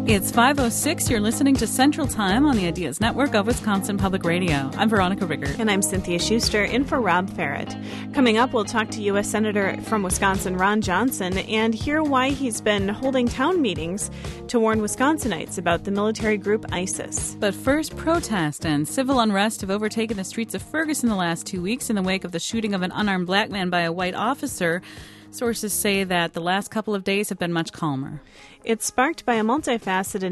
It's 5:06. You're listening to Central Time on the Ideas Network of Wisconsin Public Radio. I'm Veronica Riggert. And I'm Cynthia Schuster, in for Rob Farrett. Coming up, we'll talk to U.S. Senator from Wisconsin, Ron Johnson, and hear why he's been holding town meetings to warn Wisconsinites about the military group ISIS. But first, protest and civil unrest have overtaken the streets of Ferguson the last 2 weeks in the wake of the shooting of an unarmed black man by a white officer. Sources say that the last couple of days have been much calmer. It's sparked by a multifaceted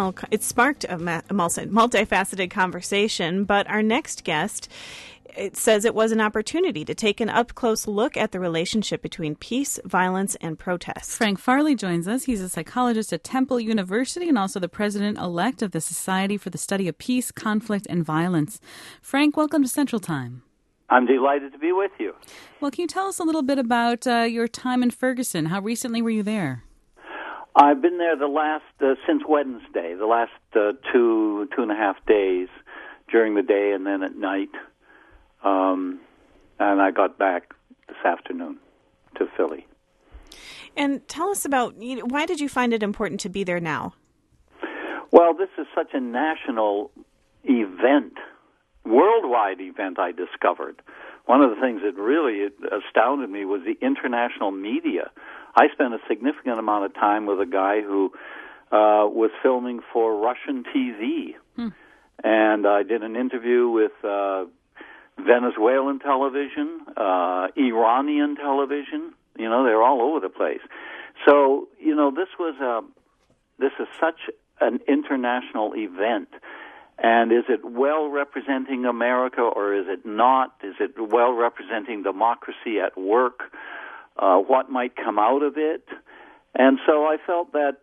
conversation, but our next guest, it says it was an opportunity to take an up-close look at the relationship between peace, violence, and protest. Frank Farley joins us. He's a psychologist at Temple University and also the president-elect of the Society for the Study of Peace, Conflict, and Violence. Frank, welcome to Central Time. I'm delighted to be with you. Well, can you tell us a little bit about your time in Ferguson? How recently were you there? I've been there since Wednesday, the last two and a half days, during the day and then at night. And I got back this afternoon to Philly. And tell us about, why did you find it important to be there now? Well, this is such a national event, worldwide event, I discovered. One of the things that really astounded me was the international media. I spent a significant amount of time with a guy who was filming for Russian TV. And I did an interview with Venezuelan television, Iranian television. They're all over the place. So, this is such an international event. And is it well representing America or is it not? Is it well representing democracy at work? What might come out of it? And so I felt that,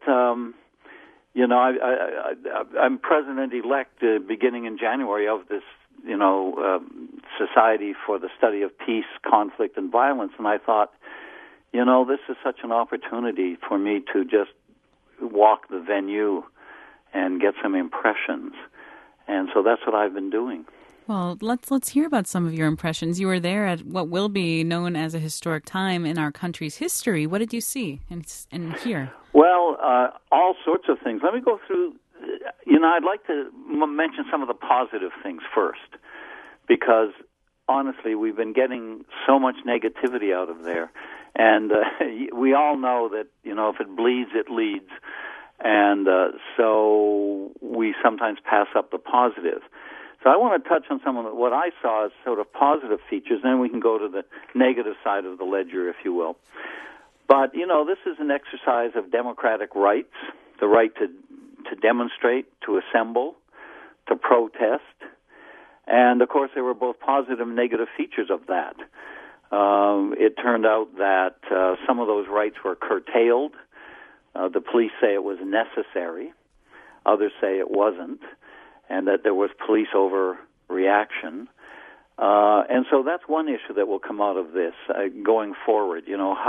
I'm president-elect beginning in January of this, Society for the Study of Peace, Conflict, and Violence. And I thought, this is such an opportunity for me to just walk the venue and get some impressions. And so that's what I've been doing. Well, let's hear about some of your impressions. You were there at what will be known as a historic time in our country's history. What did you see and hear? Well, all sorts of things. Let me go through. I'd like to mention some of the positive things first, because honestly, we've been getting so much negativity out of there, and we all know that if it bleeds, it leads. And so we sometimes pass up the positive. So I want to touch on some of what I saw as sort of positive features, then we can go to the negative side of the ledger, if you will. But, this is an exercise of democratic rights, the right to demonstrate, to assemble, to protest. And, of course, there were both positive and negative features of that. It turned out that some of those rights were curtailed. The police say it was necessary. Others say it wasn't, and that there was police overreaction. And so that's one issue that will come out of this going forward.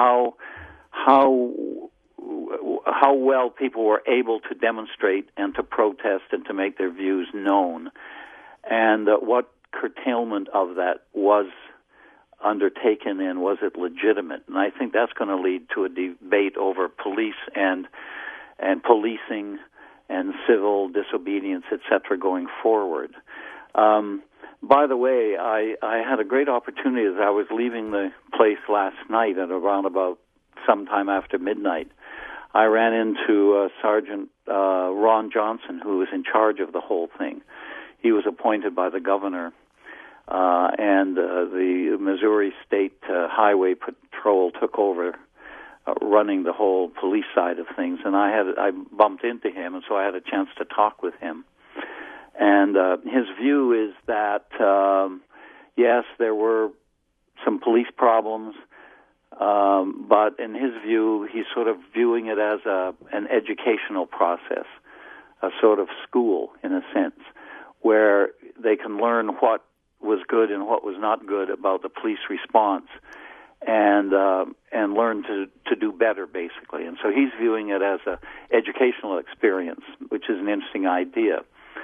How well people were able to demonstrate and to protest and to make their views known, and what curtailment of that was undertaken, and was it legitimate? And I think that's going to lead to a debate over police and policing and civil disobedience, etc., going forward. By the way, I had a great opportunity as I was leaving the place last night at around about sometime after midnight. I ran into Sergeant Ron Johnson, who was in charge of the whole thing. He was appointed by the governor. And the Missouri State Highway Patrol took over running the whole police side of things, and I bumped into him, and so I had a chance to talk with him. And his view is that yes, there were some police problems, but in his view, he's sort of viewing it as an educational process, a sort of school in a sense, where they can learn what was good and what was not good about the police response, and learn to do better, basically. And so he's viewing it as a educational experience, which is an interesting idea.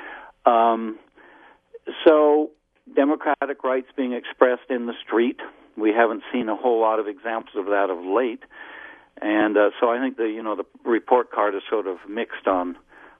So democratic rights being expressed in the street, we haven't seen a whole lot of examples of that of late, and so I think the report card is sort of mixed on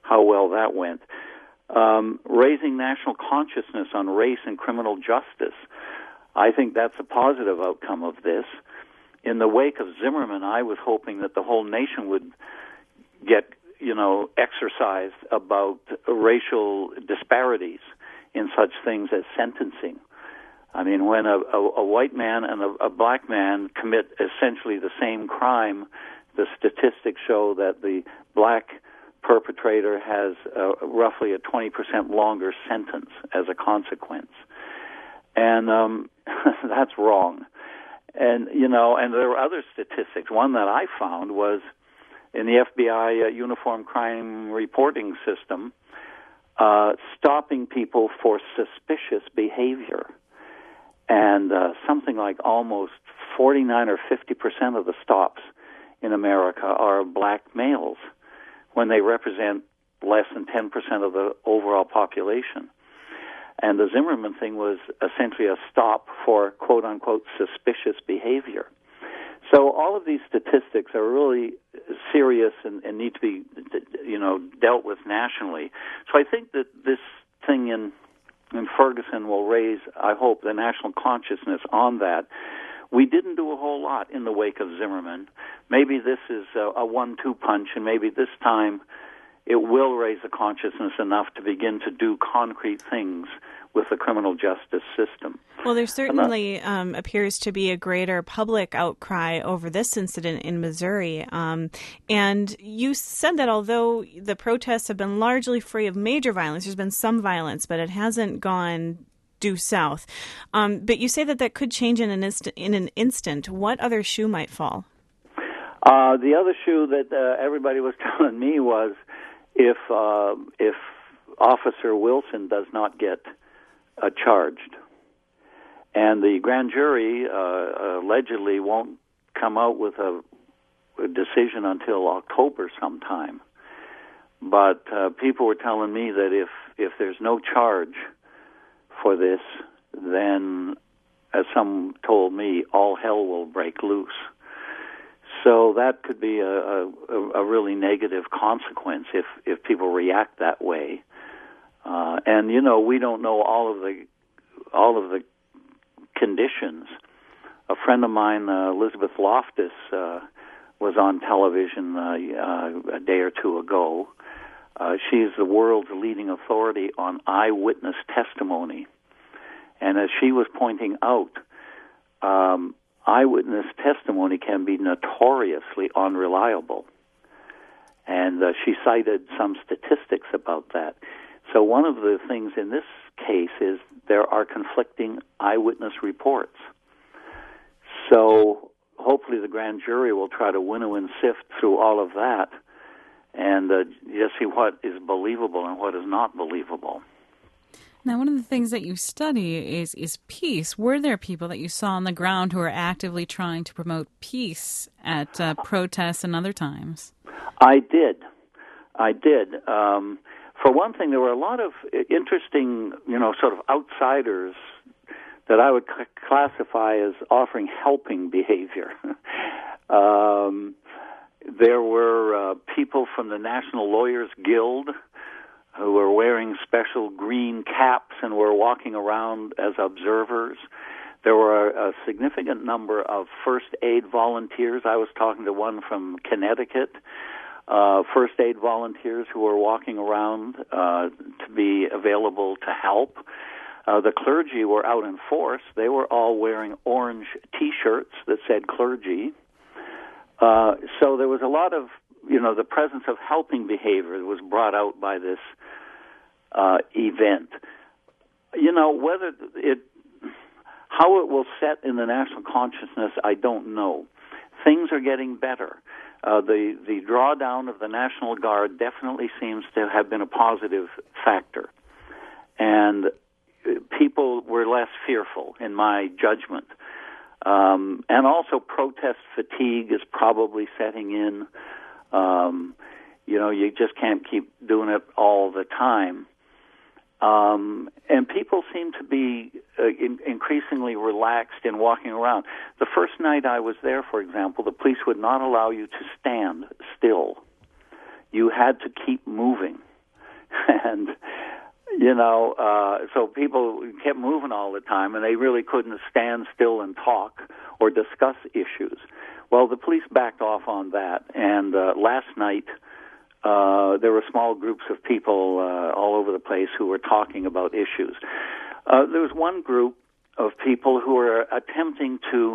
how well that went. Raising national consciousness on race and criminal justice. I think that's a positive outcome of this. In the wake of Zimmerman, I was hoping that the whole nation would get, exercised about racial disparities in such things as sentencing. I mean, when a white man and a black man commit essentially the same crime, the statistics show that the black perpetrator has roughly a 20% longer sentence as a consequence. And that's wrong. And, and there are other statistics. One that I found was in the FBI Uniform Crime Reporting System, stopping people for suspicious behavior. And something like almost 49 or 50% of the stops in America are black males when they represent less than 10% of the overall population. And the Zimmerman thing was essentially a stop for quote-unquote suspicious behavior. So all of these statistics are really serious and need to be, dealt with nationally. So I think that this thing in Ferguson will raise, I hope, the national consciousness on that. We didn't do a whole lot in the wake of Zimmerman. Maybe this is a 1-2 punch, and maybe this time it will raise the consciousness enough to begin to do concrete things with the criminal justice system. Well, there certainly appears to be a greater public outcry over this incident in Missouri. And you said that although the protests have been largely free of major violence, there's been some violence, but it hasn't gone due south. But you say that could change in an instant. What other shoe might fall? The other shoe that everybody was telling me was if Officer Wilson does not get charged, and the grand jury allegedly won't come out with a decision until October sometime. But people were telling me that if there's no charge for this, then, as some told me, all hell will break loose. So that could be a really negative consequence if people react that way. And we don't know all of the conditions. A friend of mine, Elizabeth Loftus, was on television a day or two ago. She's the world's leading authority on eyewitness testimony. And as she was pointing out, eyewitness testimony can be notoriously unreliable. And she cited some statistics about that. So one of the things in this case is there are conflicting eyewitness reports. So hopefully the grand jury will try to winnow and sift through all of that and just see what is believable and what is not believable. Now, one of the things that you study is peace. Were there people that you saw on the ground who are actively trying to promote peace at protests and other times? I did. For one thing, there were a lot of interesting, sort of outsiders that I would classify as offering helping behavior. There were people from the National Lawyers Guild who were wearing special green caps and were walking around as observers. There were a significant number of first aid volunteers. I was talking to one from Connecticut, first aid volunteers who were walking around to be available to help. The clergy were out in force. They were all wearing orange T-shirts that said clergy. So there was a lot of, the presence of helping behavior that was brought out by this event. How it will set in the national consciousness, I don't know. Things are getting better. The drawdown of the National Guard definitely seems to have been a positive factor. And people were less fearful, in my judgment. And also protest fatigue is probably setting in. You just can't keep doing it all the time. And people seem to be increasingly relaxed in walking around. The first night I was there, for example, the police would not allow you to stand still. You had to keep moving. And, so people kept moving all the time, and they really couldn't stand still and talk or discuss issues. Well, the police backed off on that, and last night there were small groups of people all over the place who were talking about issues. There was one group of people who were attempting to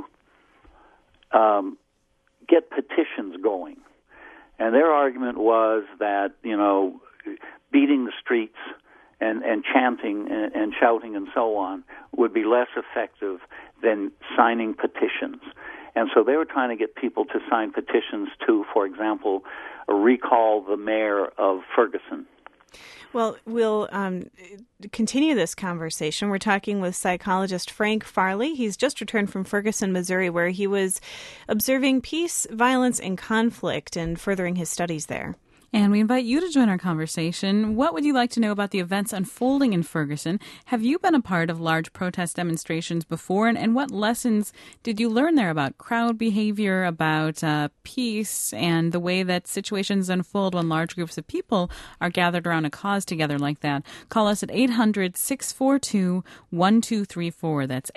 get petitions going. And their argument was that, beating the streets and chanting and shouting and so on would be less effective than signing petitions. And so they were trying to get people to sign petitions to, for example, recall the mayor of Ferguson. Well, we'll continue this conversation. We're talking with psychologist Frank Farley. He's just returned from Ferguson, Missouri, where he was observing peace, violence, and conflict and furthering his studies there. And we invite you to join our conversation. What would you like to know about the events unfolding in Ferguson? Have you been a part of large protest demonstrations before? And what lessons did you learn there about crowd behavior, about peace, and the way that situations unfold when large groups of people are gathered around a cause together like that? Call us at 800-642-1234. That's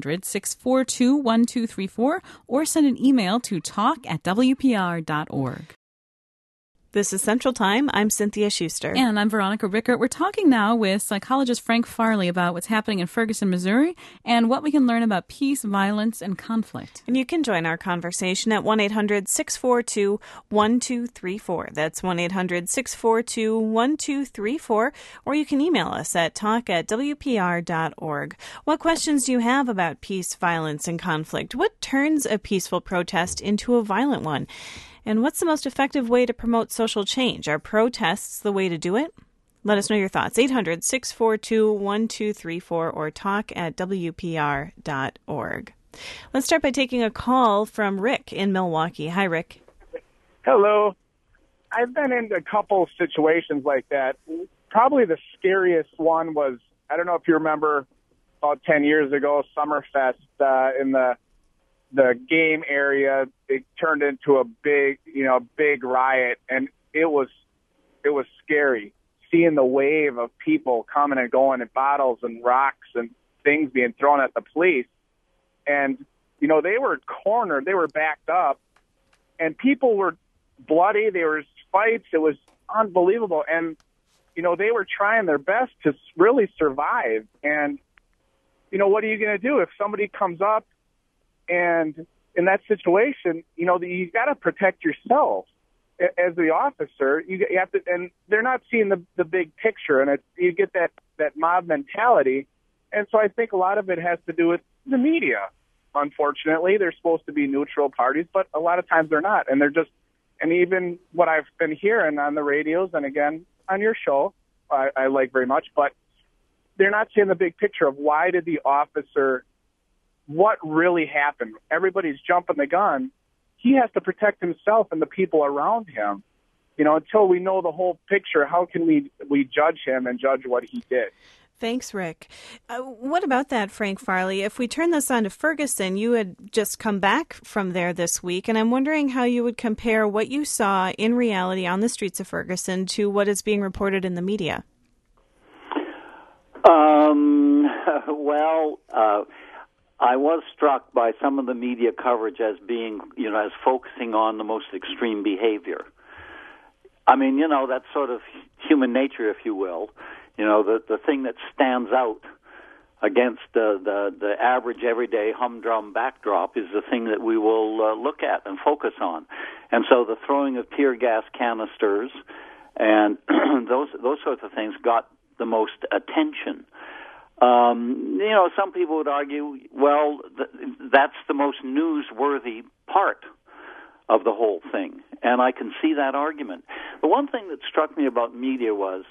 800-642-1234. Or send an email to talk@wpr.org. This is Central Time. I'm Cynthia Schuster. And I'm Veronica Rickert. We're talking now with psychologist Frank Farley about what's happening in Ferguson, Missouri, and what we can learn about peace, violence, and conflict. And you can join our conversation at 1-800-642-1234. That's 1-800-642-1234. Or you can email us at talk@wpr.org. What questions do you have about peace, violence, and conflict? What turns a peaceful protest into a violent one? And what's the most effective way to promote social change? Are protests the way to do it? Let us know your thoughts. 800-642-1234 or talk@wpr.org. Let's start by taking a call from Rick in Milwaukee. Hi, Rick. Hello. I've been in a couple situations like that. Probably the scariest one was, I don't know if you remember, about 10 years ago, Summerfest in the game area. It turned into a big riot, and it was scary seeing the wave of people coming and going, and bottles and rocks and things being thrown at the police. And they were cornered, they were backed up, and people were bloody. There was fights. It was unbelievable, and they were trying their best to really survive. And what are you going to do if somebody comes up? And in that situation, you got to protect yourself as the officer. You have to, and they're not seeing the big picture, and you get that mob mentality. And so I think a lot of it has to do with the media. Unfortunately, they're supposed to be neutral parties, but a lot of times they're not, and they're just. And even what I've been hearing on the radios, and again on your show, I like very much, but they're not seeing the big picture of why did the officer. What really happened? Everybody's jumping the gun. He has to protect himself and the people around him. Until we know the whole picture, how can we judge him and judge what he did? Thanks, Rick. What about that, Frank Farley? If we turn this on to Ferguson, you had just come back from there this week, and I'm wondering how you would compare what you saw in reality on the streets of Ferguson to what is being reported in the media. I was struck by some of the media coverage as being, as focusing on the most extreme behavior. I mean, that's sort of human nature, if you will. The thing that stands out against the average everyday humdrum backdrop is the thing that we will look at and focus on. And so the throwing of tear gas canisters and those sorts of things got the most attention. Some people would argue, well, that's the most newsworthy part of the whole thing, and I can see that argument. The one thing that struck me about media was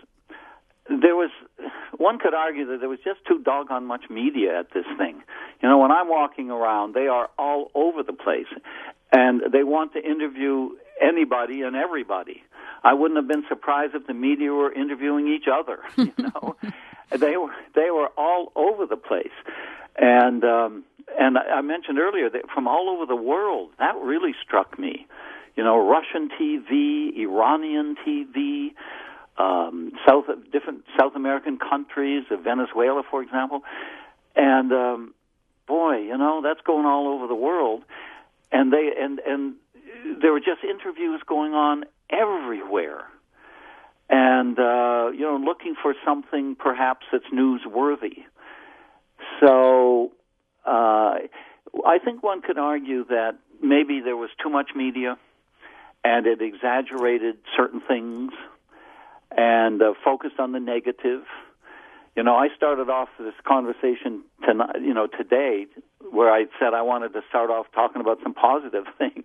one could argue that there was just too doggone much media at this thing. When I'm walking around, they are all over the place, and they want to interview anybody and everybody. I wouldn't have been surprised if the media were interviewing each other, They were all over the place, and I mentioned earlier that from all over the world. That really struck me. Russian TV, Iranian TV, different South American countries, Venezuela, for example, and boy, that's going all over the world, and there were just interviews going on everywhere, and looking for something perhaps that's newsworthy. So I think one could argue that maybe there was too much media, and it exaggerated certain things, and focused on the negative. I started off this conversation today where I said I wanted to start off talking about some positive things,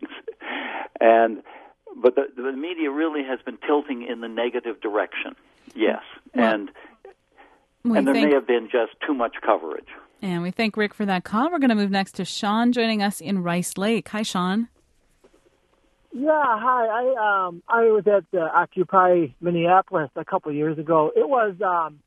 but the media really has been tilting in the negative direction. Yes, and there may have been just too much coverage. And we thank Rick for that call. We're going to move next to Sean joining us in Rice Lake. Hi, Sean. Yeah, hi. I was at Occupy Minneapolis a couple of years ago. It was,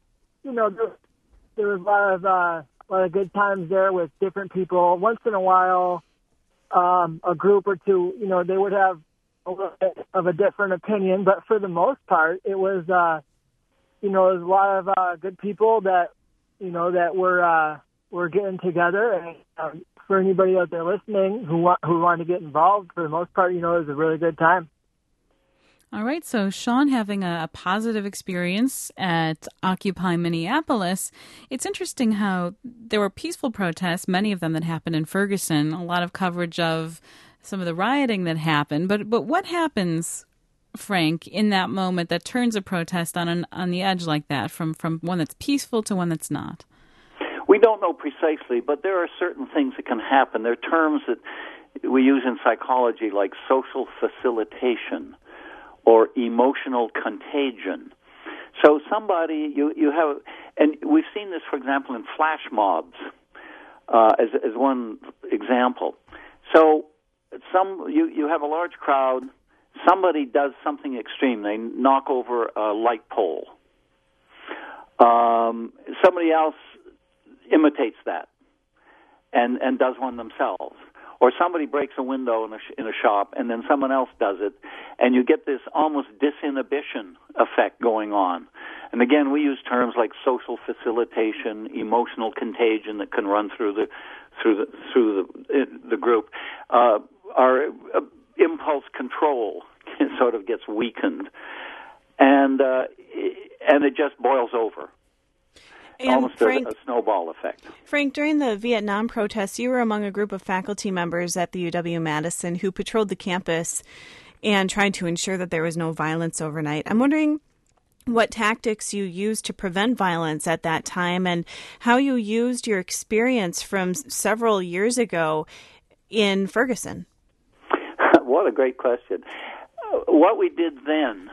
there was a lot of good times there with different people. Once in a while, a group or two, they would have a little bit of a different opinion, but for the most part, it was, it was a lot of good people that, that were getting together. And for anybody out there listening who want to get involved, for the most part, it was a really good time. All right, so Sean having a positive experience at Occupy Minneapolis. It's interesting how there were peaceful protests, many of them that happened in Ferguson, a lot of coverage of some of the rioting that happened. But what happens, Frank, in that moment that turns a protest on the edge like that, from one that's peaceful to one that's not? We don't know precisely, but there are certain things that can happen. There are terms that we use in psychology like social facilitation or emotional contagion. So somebody, you have, and we've seen this, for example, in flash mobs as one example. So you have a large crowd, somebody does something extreme. They knock over a light pole. Somebody else imitates that and does one themselves. Or somebody breaks a window in a shop, and then someone else does it, and you get this almost disinhibition effect going on. And again, we use terms like social facilitation, emotional contagion that can run through the group. Our impulse control sort of gets weakened, and it just boils over. And almost Frank, a snowball effect. Frank, during the Vietnam protests, you were among a group of faculty members at the UW-Madison who patrolled the campus and tried to ensure that there was no violence overnight. I'm wondering what tactics you used to prevent violence at that time and how you used your experience from several years ago in Ferguson. What a great question. What we did then,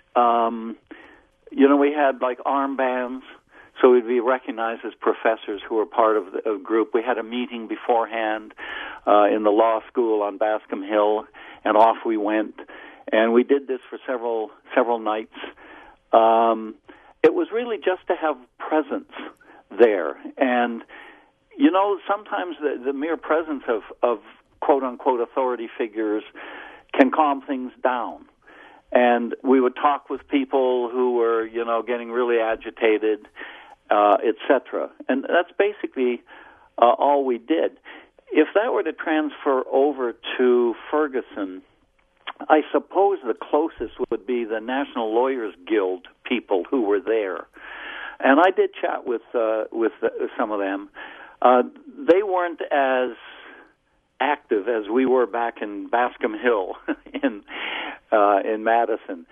we had like armbands. So we'd be recognized as professors who were part of the group. We had a meeting beforehand in the law school on Bascom Hill, and off we went. And we did this for several nights. It was really just to have presence there. And, sometimes the mere presence of quote-unquote authority figures can calm things down. And we would talk with people who were, getting really agitated, etc. And that's basically all we did. If that were to transfer over to Ferguson, I suppose the closest would be the National Lawyers Guild people who were there. And I did chat with some of them. They weren't as active as we were back in Bascom Hill in Madison.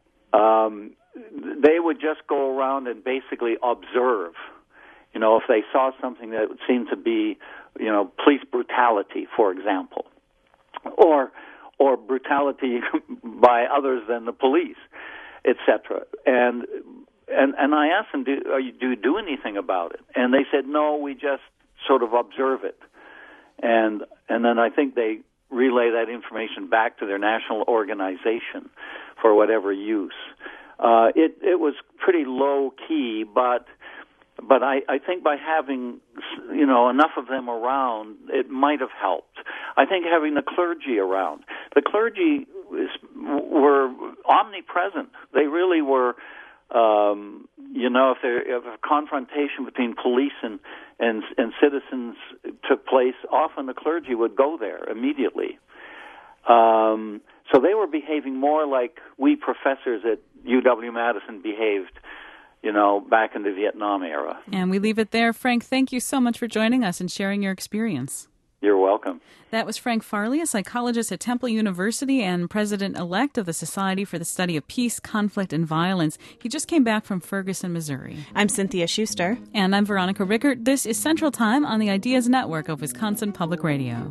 They would just go around and basically observe. If they saw something that would seem to be, police brutality, for example, or brutality by others than the police, etc. And I asked them, do you do anything about it? And they said, no, we just sort of observe it. And then I think they relay that information back to their national organization for whatever use. It was pretty low key, but I think by having enough of them around, it might have helped. I think having the clergy around, the clergy were omnipresent. They really were If a confrontation between police and citizens took place, often the clergy would go there immediately. So they were behaving more like we professors at UW-Madison behaved, back in the Vietnam era. And we leave it there. Frank, thank you so much for joining us and sharing your experience. You're welcome. That was Frank Farley, a psychologist at Temple University and president-elect of the Society for the Study of Peace, Conflict, and Violence. He just came back from Ferguson, Missouri. I'm Cynthia Schuster. And I'm Veronica Rickert. This is Central Time on the Ideas Network of Wisconsin Public Radio.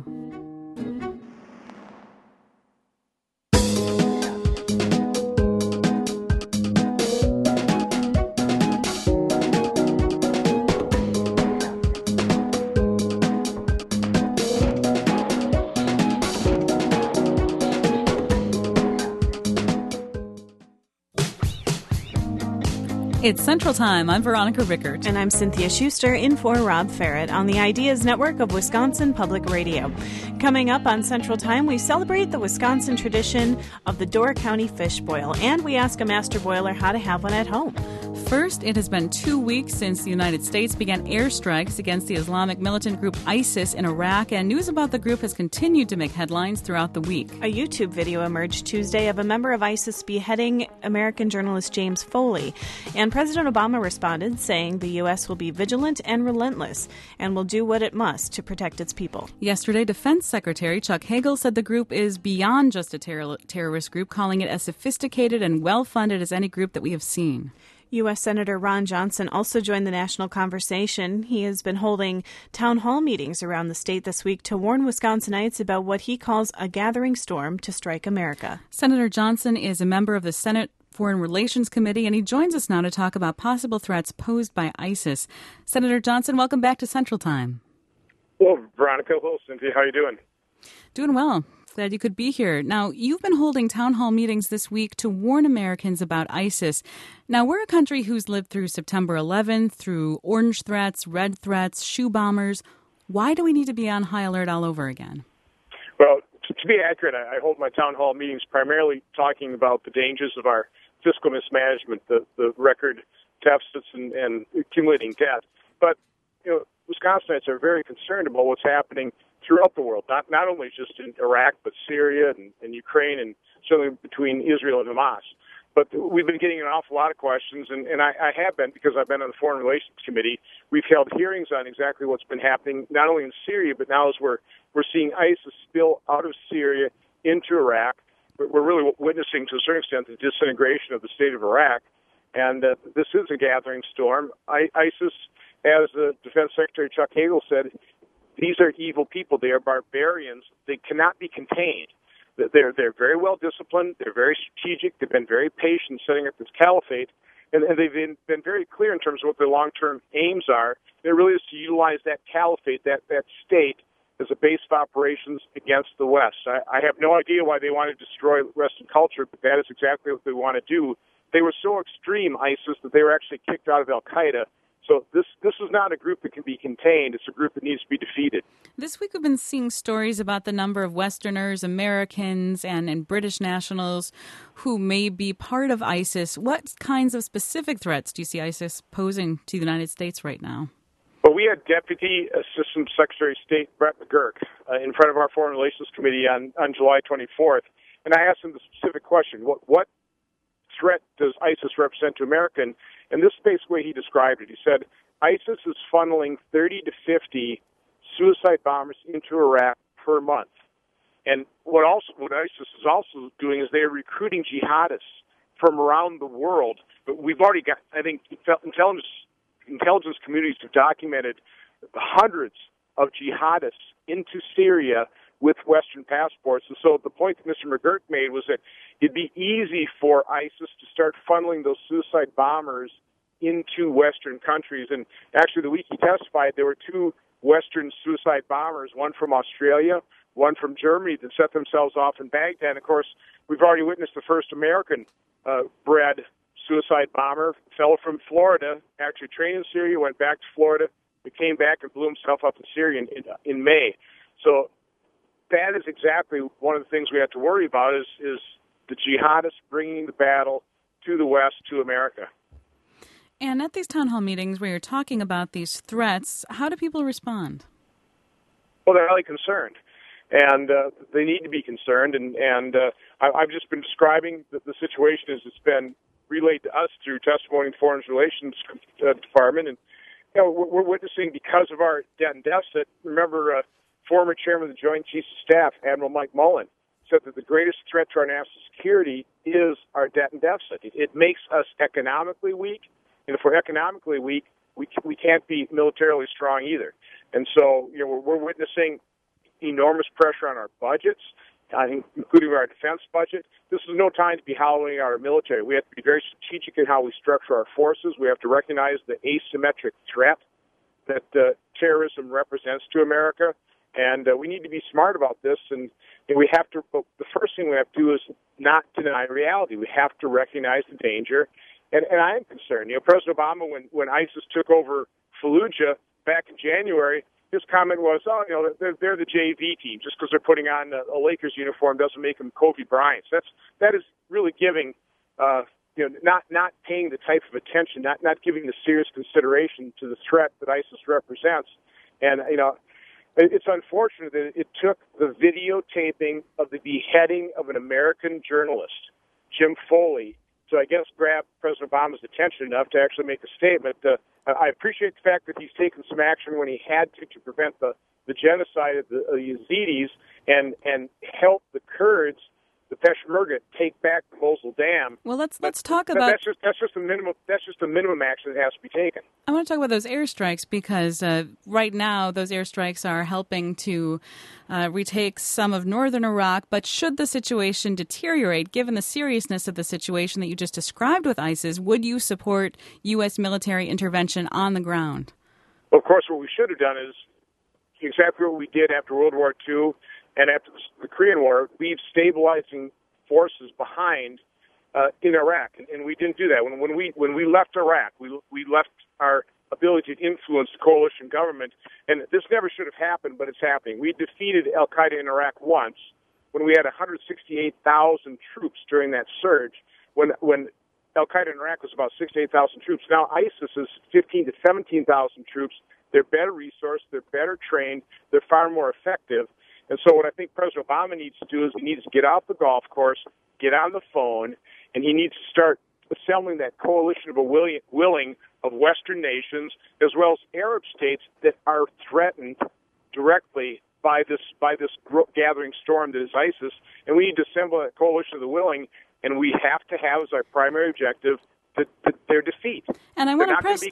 It's Central Time. I'm Veronica Rickert. And I'm Cynthia Schuster, in for Rob Ferret on the Ideas Network of Wisconsin Public Radio. Coming up on Central Time, we celebrate the Wisconsin tradition of the Door County fish boil, and we ask a master boiler how to have one at home. First, it has been 2 weeks since the United States began airstrikes against the Islamic militant group ISIS in Iraq, and news about the group has continued to make headlines throughout the week. A YouTube video emerged Tuesday of a member of ISIS beheading American journalist James Foley, and President Obama responded, saying the U.S. will be vigilant and relentless and will do what it must to protect its people. Yesterday, Defense Secretary Chuck Hagel said the group is beyond just a terrorist group, calling it as sophisticated and well-funded as any group that we have seen. U.S. Senator Ron Johnson also joined the national conversation. He has been holding town hall meetings around the state this week to warn Wisconsinites about what he calls a gathering storm to strike America. Senator Johnson is a member of the Senate Foreign Relations Committee, and he joins us now to talk about possible threats posed by ISIS. Senator Johnson, welcome back to Central Time. Hello, Veronica. Hello, Cynthia. How are you doing? Doing well. Glad you could be here. Now, you've been holding town hall meetings this week to warn Americans about ISIS. Now, we're a country who's lived through September 11th, through orange threats, red threats, shoe bombers. Why do we need to be on high alert all over again? Well, to be accurate, I hold my town hall meetings primarily talking about the dangers of our fiscal mismanagement, the record deficits and accumulating debt. But, Wisconsinites are very concerned about what's happening throughout the world, not only just in Iraq, but Syria and Ukraine, and certainly between Israel and Hamas. But we've been getting an awful lot of questions, and I have been, because I've been on the Foreign Relations Committee. We've held hearings on exactly what's been happening, not only in Syria, but now as we're seeing ISIS spill out of Syria into Iraq. We're really witnessing, to a certain extent, the disintegration of the state of Iraq, and this is a gathering storm. ISIS, as Defense Secretary Chuck Hagel said, these are evil people. They are barbarians. They cannot be contained. They're very well disciplined. They're very strategic. They've been very patient setting up this caliphate, and they've been very clear in terms of what their long-term aims are. It really is to utilize that caliphate, that state, as a base of operations against the West. I have no idea why they want to destroy Western culture, but that is exactly what they want to do. They were so extreme, ISIS, that they were actually kicked out of Al-Qaeda. So this is not a group that can be contained. It's a group that needs to be defeated. This week we've been seeing stories about the number of Westerners, Americans, and British nationals who may be part of ISIS. What kinds of specific threats do you see ISIS posing to the United States right now? Well, we had Deputy Assistant Secretary of State Brett McGurk in front of our Foreign Relations Committee on July 24th, and I asked him the specific question, what threat does ISIS represent to America? And this is basically he described it. He said, ISIS is funneling 30 to 50 suicide bombers into Iraq per month. And what ISIS is also doing is they're recruiting jihadists from around the world. But we've already got, I think, intelligence communities have documented hundreds of jihadists into Syria with Western passports. And so the point that Mr. McGurk made was that it'd be easy for ISIS to start funneling those suicide bombers into Western countries. And actually, the week he testified, there were two Western suicide bombers, one from Australia, one from Germany, that set themselves off in Baghdad. And of course, we've already witnessed the first American-bred suicide bomber, fellow from Florida, actually trained in Syria, went back to Florida, he came back and blew himself up in Syria in May. So that is exactly one of the things we have to worry about is the jihadists bringing the battle to the West, to America. And at these town hall meetings where you're talking about these threats, how do people respond? Well, they're highly concerned, and they need to be concerned. And I've just been describing the situation as it's been relayed to us through testimony in the Foreign Relations Department. And we're witnessing, because of our debt and deficit. Remember, former chairman of the Joint Chiefs of Staff, Admiral Mike Mullen, said that the greatest threat to our national security is our debt and deficit. It makes us economically weak, and if we're economically weak, we can't be militarily strong either. And so, we're witnessing enormous pressure on our budgets, including our defense budget. This is no time to be hollowing out our military. We have to be very strategic in how we structure our forces. We have to recognize the asymmetric threat that terrorism represents to America, and we need to be smart about this. And we have to. The first thing we have to do is not deny reality. We have to recognize the danger. And I am concerned. President Obama, when ISIS took over Fallujah back in January, his comment was, they're the JV team. Just because they're putting on a Lakers uniform doesn't make them Kobe Bryant. That is really giving, not paying the type of attention, not giving the serious consideration to the threat that ISIS represents. And, it's unfortunate that it took the videotaping of the beheading of an American journalist, Jim Foley, to, I guess, grab President Obama's attention enough to actually make a statement. I appreciate the fact that he's taken some action when he had to prevent the genocide of the Yazidis and help the Kurds, the Peshmerga, take back the Mosul Dam. Well, let's talk about that's just the minimum. That's just the minimum action that has to be taken. I want to talk about those airstrikes because right now those airstrikes are helping to retake some of northern Iraq. But should the situation deteriorate, given the seriousness of the situation that you just described with ISIS, would you support U.S. military intervention on the ground? Well, of course, what we should have done is exactly what we did after World War II and after the Korean War. Leave stabilizing forces behind in Iraq, and we didn't do that. When we left Iraq, we left our ability to influence the coalition government, and this never should have happened, but it's happening. We defeated Al-Qaeda in Iraq once when we had 168,000 troops during that surge, when Al-Qaeda in Iraq was about 68,000 troops. Now ISIS is 15 to 17,000 troops. They're better resourced, they're better trained, they're far more effective. And so what I think President Obama needs to do is he needs to get out the golf course, get on the phone, and he needs to start assembling that coalition of willing of Western nations as well as Arab states that are threatened directly by this gathering storm that is ISIS. And we need to assemble that coalition of the willing, and we have to have as our primary objective their defeat. And I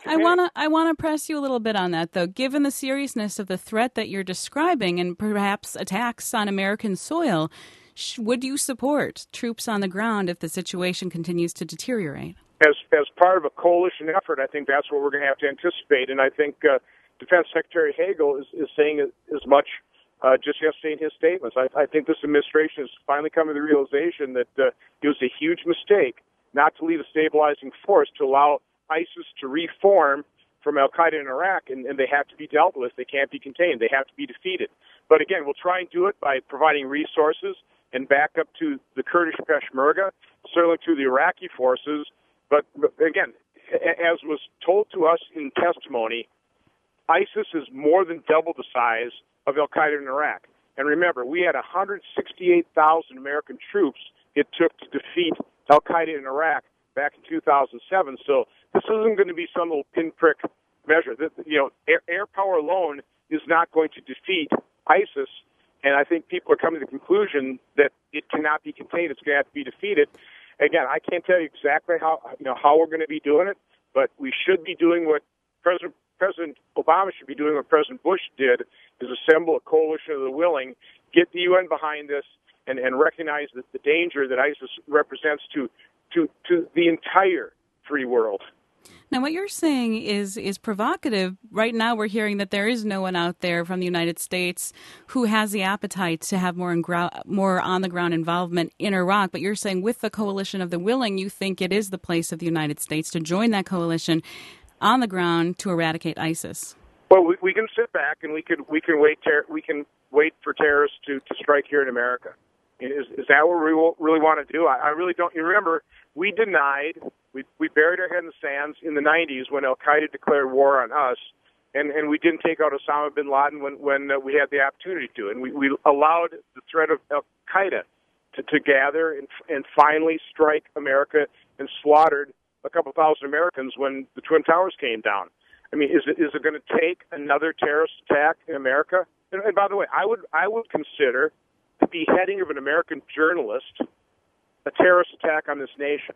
want to press you a little bit on that, though. Given the seriousness of the threat that you're describing and perhaps attacks on American soil, would you support troops on the ground if the situation continues to deteriorate? As part of a coalition effort, I think that's what we're going to have to anticipate. And I think Defense Secretary Hagel is saying as much just yesterday in his statements. I think this administration has finally come to the realization that it was a huge mistake not to leave a stabilizing force to allow ISIS to reform from Al-Qaeda in Iraq, and they have to be dealt with. They can't be contained. They have to be defeated. But again, we'll try and do it by providing resources and backup to the Kurdish Peshmerga, certainly to the Iraqi forces. But again, as was told to us in testimony, ISIS is more than double the size of Al-Qaeda in Iraq. And remember, we had 168,000 American troops it took to defeat Al-Qaeda in Iraq back in 2007. So this isn't going to be some little pinprick measure. Air power alone is not going to defeat ISIS. And I think people are coming to the conclusion that it cannot be contained. It's going to have to be defeated. Again, I can't tell you exactly how we're going to be doing it, but we should be doing what President Obama should be doing, what President Bush did, is assemble a coalition of the willing, get the UN behind this, and recognize that the danger that ISIS represents to the entire free world. Now, what you're saying is provocative. Right now, we're hearing that there is no one out there from the United States who has the appetite to have more on-the-ground involvement in Iraq. But you're saying with the coalition of the willing, you think it is the place of the United States to join that coalition on the ground to eradicate ISIS. Well, we can sit back and we can wait for terrorists to strike here in America. Is that what we really want to do? I really don't. You remember, we denied We buried our head in the sands in the 90s when Al-Qaeda declared war on us, and we didn't take out Osama bin Laden when we had the opportunity to. And we allowed the threat of Al-Qaeda to gather and finally strike America, and slaughtered a couple thousand Americans when the Twin Towers came down. I mean, is it going to take another terrorist attack in America? And by the way, I would consider the beheading of an American journalist a terrorist attack on this nation.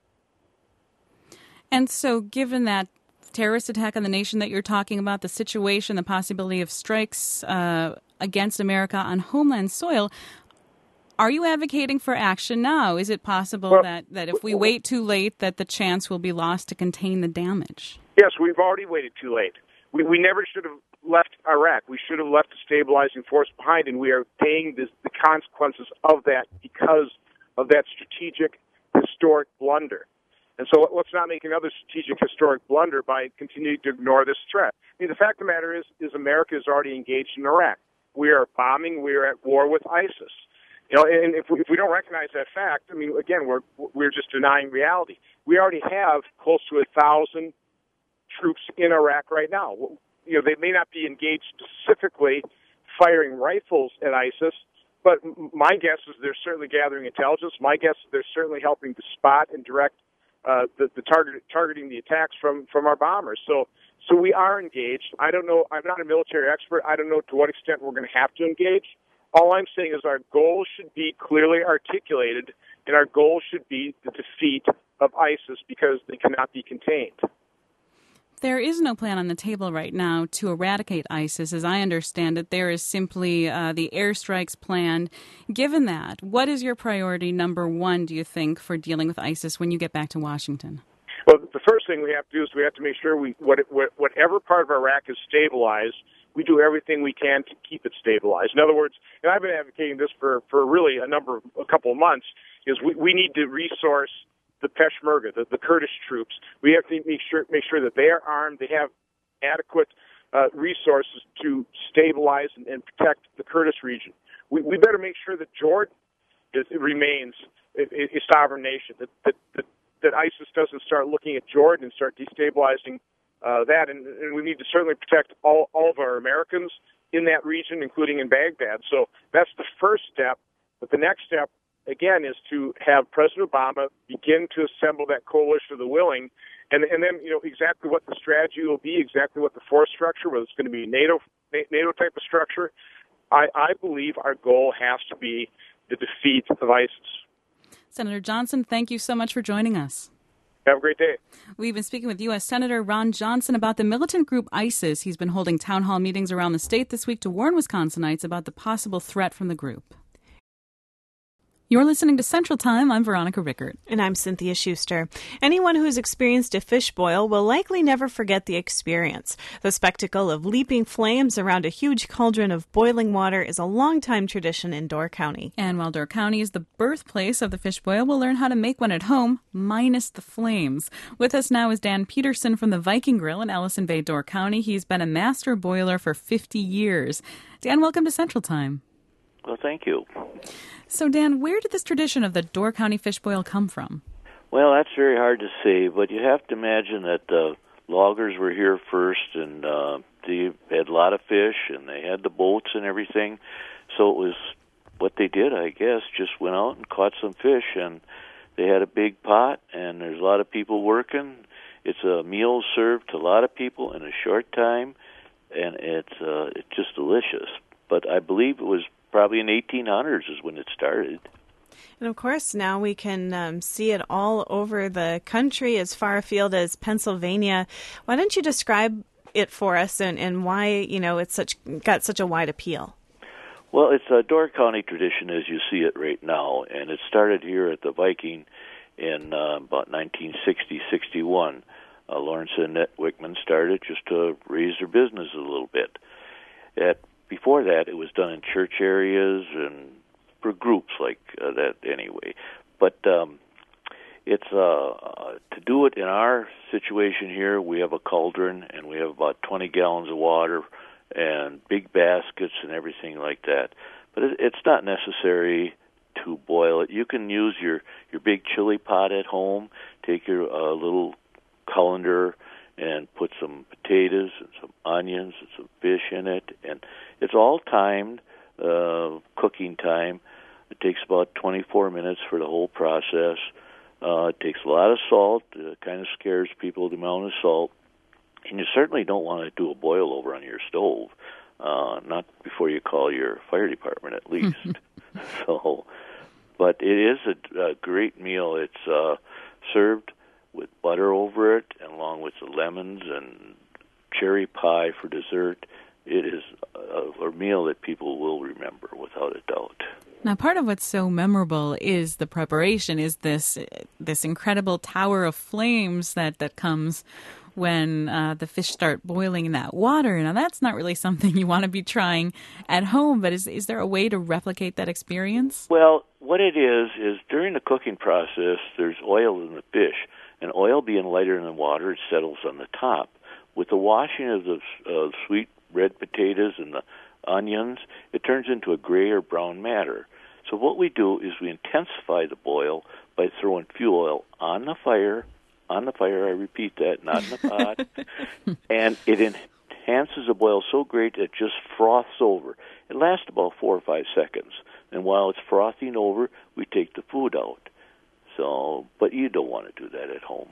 And so, given that terrorist attack on the nation that you're talking about, the situation, the possibility of strikes against America on homeland soil, are you advocating for action now? Is it possible that if we wait too late, that the chance will be lost to contain the damage? Yes, we've already waited too late. We never should have left Iraq. We should have left a stabilizing force behind, and we are paying the consequences of that because of that strategic, historic blunder. And so let's not make another strategic, historic blunder by continuing to ignore this threat. I mean, the fact of the matter is America is already engaged in Iraq. We are bombing. We are at war with ISIS. You know, and if we don't recognize that fact, I mean, again, we're just denying reality. We already have close to 1,000 troops in Iraq right now. You know, they may not be engaged specifically firing rifles at ISIS, but my guess is they're certainly gathering intelligence. My guess is they're certainly helping to spot and direct the targeting the attacks from our bombers. So we are engaged. I don't know. I'm not a military expert. I don't know to what extent we're going to have to engage. All I'm saying is our goal should be clearly articulated, and our goal should be the defeat of ISIS because they cannot be contained. There is no plan on the table right now to eradicate ISIS. As I understand it, there is simply the airstrikes planned. Given that, what is your priority number one, do you think, for dealing with ISIS when you get back to Washington? Well, the first thing we have to do is we have to make sure whatever part of Iraq is stabilized, we do everything we can to keep it stabilized. In other words, and I've been advocating this for really a couple of months, is we need to resource the Peshmerga, the Kurdish troops. We have to make sure that they are armed, they have adequate resources to stabilize and protect the Kurdish region. We better make sure that Jordan remains a sovereign nation, that ISIS doesn't start looking at Jordan and start destabilizing that, and we need to certainly protect all of our Americans in that region, including in Baghdad. So that's the first step. But the next step, again, is to have President Obama begin to assemble that coalition of the willing, and then exactly what the strategy will be, exactly what the force structure, whether it's going to be NATO type of structure. I believe our goal has to be the defeat of ISIS. Senator Johnson, thank you so much for joining us. Have a great day. We've been speaking with U.S. Senator Ron Johnson about the militant group ISIS. He's been holding town hall meetings around the state this week to warn Wisconsinites about the possible threat from the group. You're listening to Central Time. I'm Veronica Rickert. And I'm Cynthia Schuster. Anyone who's experienced a fish boil will likely never forget the experience. The spectacle of leaping flames around a huge cauldron of boiling water is a long-time tradition in Door County. And while Door County is the birthplace of the fish boil, we'll learn how to make one at home, minus the flames. With us now is Dan Peterson from the Viking Grill in Ellison Bay, Door County. He's been a master boiler for 50 years. Dan, welcome to Central Time. Well, thank you. So, Dan, where did this tradition of the Door County fish boil come from? Well, that's very hard to say, but you have to imagine that the loggers were here first, and they had a lot of fish, and they had the boats and everything. So it was what they did, I guess, just went out and caught some fish, and they had a big pot, and there's a lot of people working. It's a meal served to a lot of people in a short time, and it's just delicious. But I believe it was probably in 1800s is when it started. And of course, now we can see it all over the country, as far afield as Pennsylvania. Why don't you describe it for us and why it's got such a wide appeal? Well, it's a Door County tradition as you see it right now, and it started here at the Viking in about 1960-61. Lawrence and Annette Wickman started just to raise their business a little bit. Before that, it was done in church areas and for groups like that anyway. But it's to do it in our situation here, we have a cauldron, and we have about 20 gallons of water and big baskets and everything like that. But it's not necessary to boil it. You can use your big chili pot at home. Take your little colander and put some potatoes and some onions and some fish in it, and it's all timed cooking time. It takes about 24 minutes for the whole process. It takes a lot of salt. It kind of scares people, the amount of salt. And you certainly don't want to do a boil over on your stove, not before you call your fire department at least. But it is a great meal. It's served with butter over it, and along with the lemons and cherry pie for dessert. It is a meal that people will remember without a doubt. Now, part of what's so memorable is the preparation, is this incredible tower of flames that comes when the fish start boiling in that water. Now, that's not really something you want to be trying at home, but is there a way to replicate that experience? Well, what it is during the cooking process, there's oil in the fish, and oil being lighter than water, it settles on the top. With the washing of the sweet red potatoes and the onions, it turns into a gray or brown matter. So what we do is we intensify the boil by throwing fuel oil on the fire, I repeat that, not in the pot, and it enhances the boil so great it just froths over. It lasts about 4 or 5 seconds, and while it's frothing over, we take the food out. So, but you don't want to do that at home.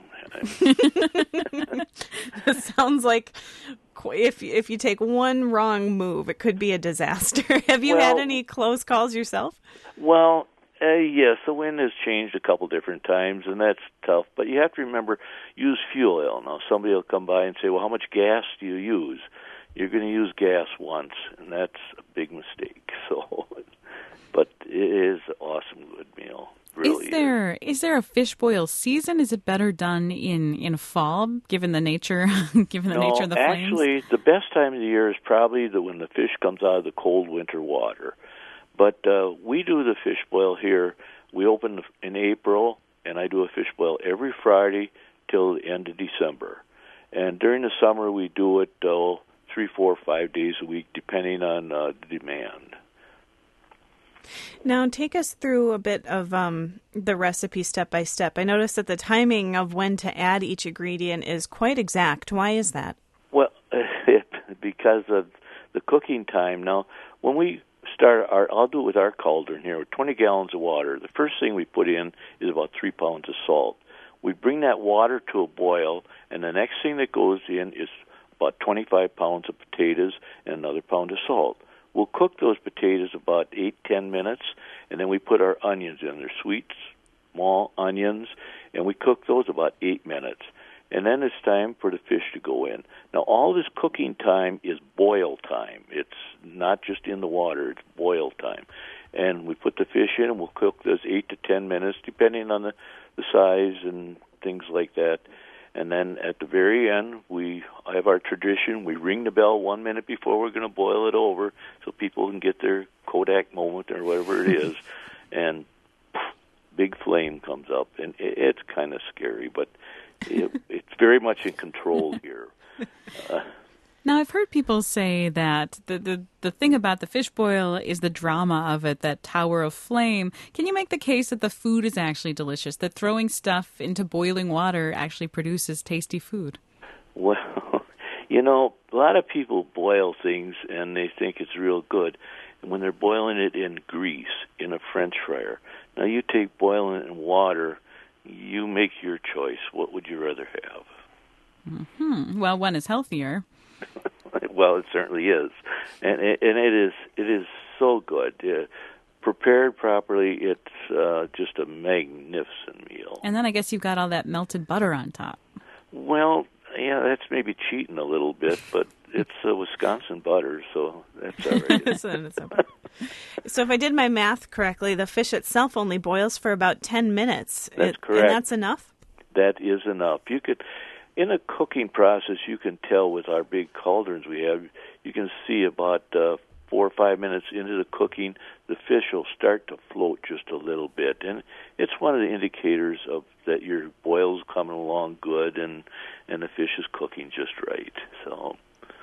It sounds like if you take one wrong move, it could be a disaster. Have you had any close calls yourself? Well, yes, the wind has changed a couple different times, and that's tough. But you have to remember, use fuel oil. Now, somebody will come by and say, well, how much gas do you use? You're going to use gas once, and that's a big mistake. So, but it is an awesome, good meal. Really is there a fish boil season? Is it better done in fall, given the nature nature of the flames? Actually, the best time of the year is probably when the fish comes out of the cold winter water. But we do the fish boil here. We open in April, and I do a fish boil every Friday till the end of December. And during the summer, we do it 3, 4, 5 days a week, depending on the demand. Now, take us through a bit of the recipe step by step. I noticed that the timing of when to add each ingredient is quite exact. Why is that? Well, because of the cooking time. Now, when we start I'll do it with our cauldron here, with 20 gallons of water. The first thing we put in is about 3 pounds of salt. We bring that water to a boil, and the next thing that goes in is about 25 pounds of potatoes and another pound of salt. We'll cook those potatoes about 8-10 minutes, and then we put our onions in. They're sweet, small onions, and we cook those about 8 minutes. And then it's time for the fish to go in. Now, all this cooking time is boil time. It's not just in the water, it's boil time. And we put the fish in, and we'll cook those 8 to 10 minutes, depending on the size and things like that. And then at the very end, we have our tradition. We ring the bell 1 minute before we're going to boil it over so people can get their Kodak moment or whatever it is. And big flame comes up. And it's kind of scary, but it's very much in control here. Now, I've heard people say that the thing about the fish boil is the drama of it, that tower of flame. Can you make the case that the food is actually delicious, that throwing stuff into boiling water actually produces tasty food? Well, a lot of people boil things and they think it's real good. And when they're boiling it in grease, in a French fryer. Now, you take boiling it in water, you make your choice. What would you rather have? Mm-hmm. Well, one is healthier. Well, it certainly is, and it is so good. Prepared properly, it's just a magnificent meal. And then I guess you've got all that melted butter on top. Well, yeah, that's maybe cheating a little bit, but it's Wisconsin butter, so that's all right. So if I did my math correctly, the fish itself only boils for about 10 minutes. That's correct. And that's enough? That is enough. You could... In a cooking process, you can tell with our big cauldrons we have, you can see about 4 or 5 minutes into the cooking, the fish will start to float just a little bit. And it's one of the indicators of that your boil's coming along good and the fish is cooking just right. So,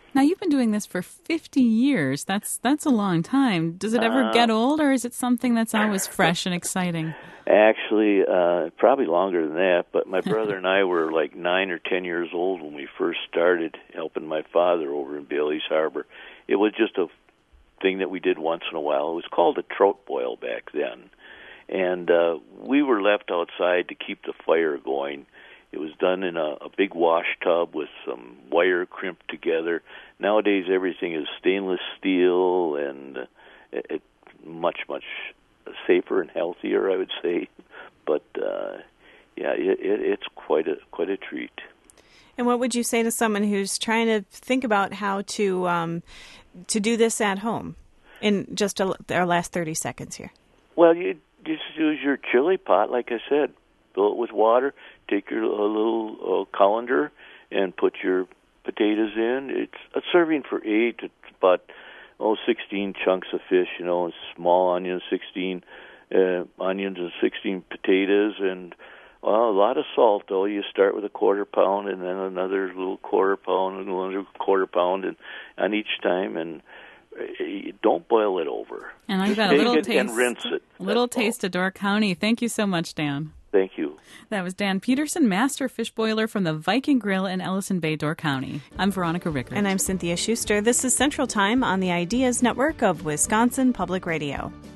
Now, you've been doing this for 50 years. That's a long time. Does it ever get old, or is it something that's always fresh and exciting? Actually, probably longer than that, but my brother and I were like 9 or 10 years old when we first started helping my father over in Bailey's Harbor. It was just a thing that we did once in a while. It was called a trout boil back then. And we were left outside to keep the fire going. It was done in a big wash tub with some wire crimped together. Nowadays, everything is stainless steel and it much safer and healthier, I would say. But it's quite a treat. And what would you say to someone who's trying to think about how to do this at home in just our last 30 seconds here? Well, you just use your chili pot, like I said. Fill it with water. Take your little colander and put your potatoes in. It's a serving for 8. It's about 16 chunks of fish, small onions, 16 onions and 16 potatoes, and a lot of salt. Though you start with a 1/4 pound, and then another little 1/4 pound, and another 1/4 pound, and on each time, and you don't boil it over. And I've got a little taste and rinse it. Taste of Door County. Thank you so much, Dan. Thank you. That was Dan Peterson, master fish boiler from the Viking Grill in Ellison Bay, Door County. I'm Veronica Rickert. And I'm Cynthia Schuster. This is Central Time on the Ideas Network of Wisconsin Public Radio.